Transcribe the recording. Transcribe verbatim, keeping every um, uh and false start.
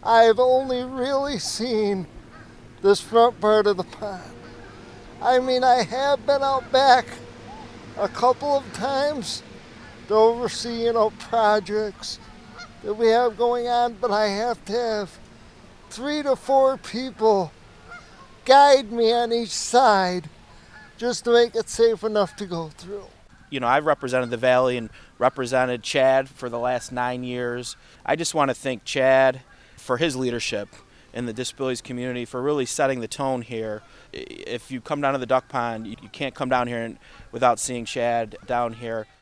I've only really seen this front part of the pond. I mean, I have been out back a couple of times to oversee, you know, projects that we have going on, but I have to have three to four people guide me on each side just to make it safe enough to go through. You know, I've represented the Valley and represented Chad for the last nine years. I just want to thank Chad for his leadership in the disabilities community, for really setting the tone here. If you come down to the duck pond, you can't come down here without seeing Chad down here.